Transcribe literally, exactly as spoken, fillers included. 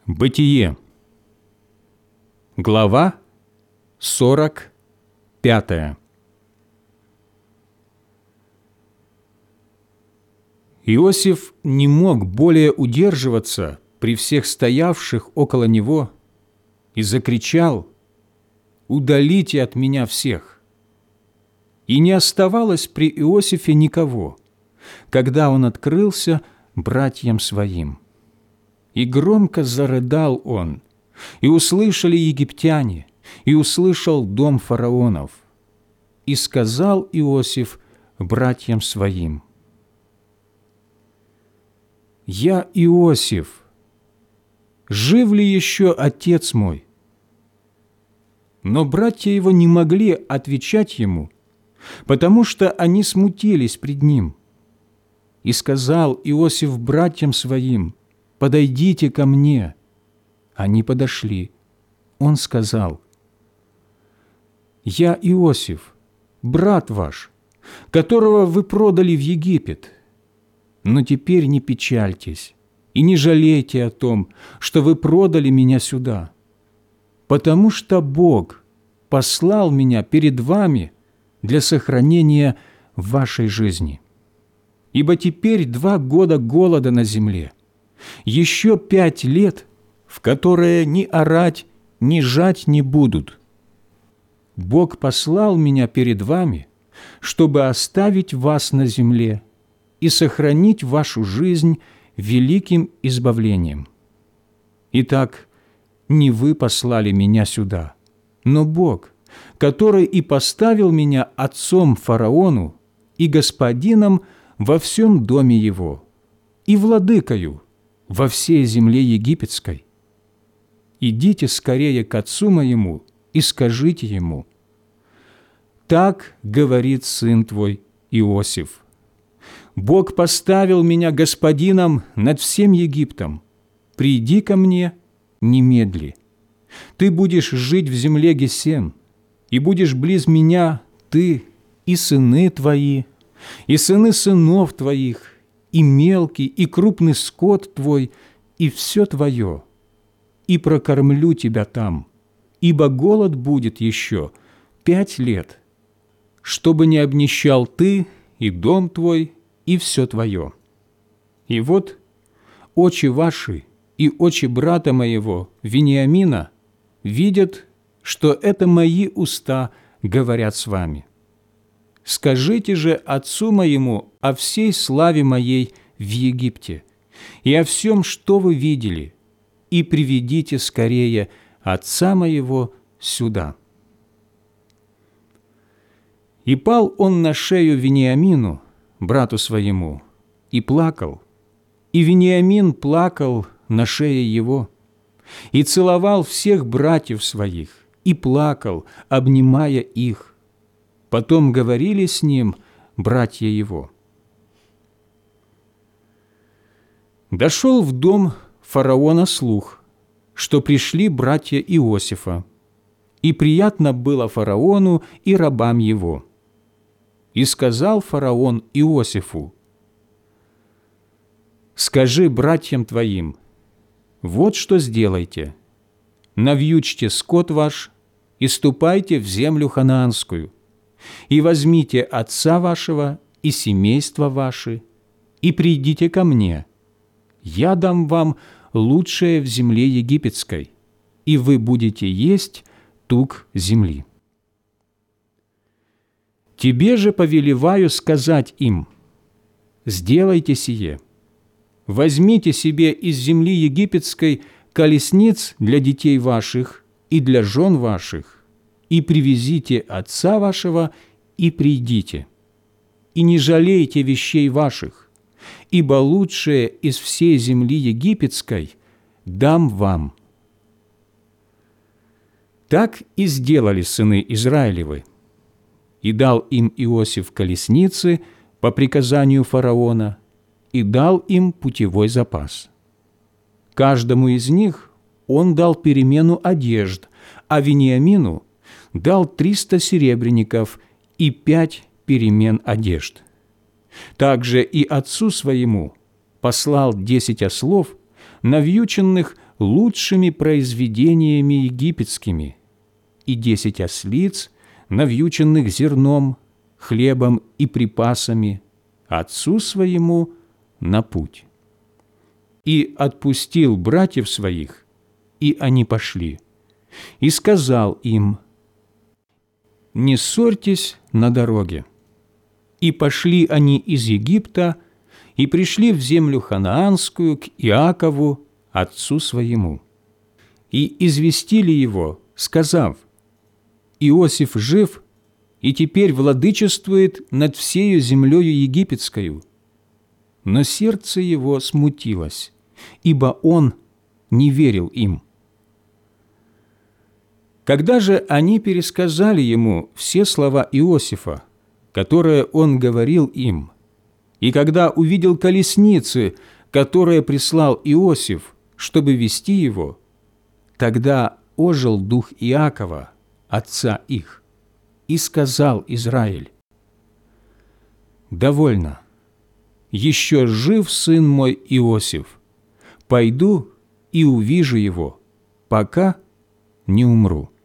Бытие. Глава сорок пятая. Иосиф не мог более удерживаться при всех стоявших около него и закричал: «Удалите от меня всех!» И не оставалось при Иосифе никого, когда он открылся братьям своим. И громко зарыдал он, и услышали египтяне, и услышал дом фараонов. И сказал Иосиф братьям своим: «Я Иосиф, жив ли еще отец мой?» Но братья его не могли отвечать ему, потому что они смутились пред ним. И сказал Иосиф братьям своим: «Подойдите ко мне». Они подошли. Он сказал: «Я Иосиф, брат ваш, которого вы продали в Египет. Но теперь не печальтесь и не жалейте о том, что вы продали меня сюда, потому что Бог послал меня перед вами для сохранения вашей жизни. Ибо теперь два года голода на земле, еще пять лет, в которые ни орать, ни жать не будут. Бог послал меня перед вами, чтобы оставить вас на земле и сохранить вашу жизнь великим избавлением. Итак, не вы послали меня сюда, но Бог, который и поставил меня отцом фараону и господином во всем доме его, и владыкою во всей земле египетской. Идите скорее к отцу моему и скажите ему: так говорит сын твой Иосиф. Бог поставил меня господином над всем Египтом. Приди ко мне немедли. Ты будешь жить в земле Гесем, и будешь близ меня ты и сыны твои, и сыны сынов твоих, и мелкий, и крупный скот твой, и все твое, и прокормлю тебя там, ибо голод будет еще пять лет, чтобы не обнищал ты и дом твой, и все твое. И вот очи ваши и очи брата моего Вениамина видят, что это мои уста говорят с вами. Скажите же отцу моему о всей славе моей в Египте и о всем, что вы видели, и приведите скорее отца моего сюда». И пал он на шею Вениамину, брату своему, и плакал, и Вениамин плакал на шее его, и целовал всех братьев своих, и плакал, обнимая их. Потом говорили с ним братья его. Дошел в дом фараона слух, что пришли братья Иосифа, и приятно было фараону и рабам его. И сказал фараон Иосифу: «Скажи братьям твоим: вот что сделайте: навьючьте скот ваш и ступайте в землю ханаанскую, и возьмите отца вашего и семейство ваше, и придите ко мне. Я дам вам лучшее в земле египетской, и вы будете есть тук земли. Тебе же повелеваю сказать им: сделайте сие. Возьмите себе из земли египетской колесниц для детей ваших и для жен ваших, и привезите отца вашего, и придите. И не жалейте вещей ваших, ибо лучшее из всей земли египетской дам вам». Так и сделали сыны Израилевы. И дал им Иосиф колесницы по приказанию фараона, и дал им путевой запас. Каждому из них он дал перемену одежд, а Вениамину дал триста серебряников и пять перемен одежд. Также и отцу своему послал десять ослов, навьюченных лучшими произведениями египетскими, и десять ослиц, навьюченных зерном, хлебом и припасами, отцу своему на путь. И отпустил братьев своих, и они пошли, и сказал им: «Не ссорьтесь на дороге». И пошли они из Египта, и пришли в землю ханаанскую к Иакову, отцу своему, и известили его, сказав: «Иосиф жив, и теперь владычествует над всею землею египетскою». Но сердце его смутилось, ибо он не верил им. Когда же они пересказали ему все слова Иосифа, которые он говорил им, и когда увидел колесницы, которые прислал Иосиф, чтобы вести его, тогда ожил дух Иакова, отца их, и сказал Израиль: «Довольно, еще жив сын мой Иосиф, пойду и увижу его, пока не умру».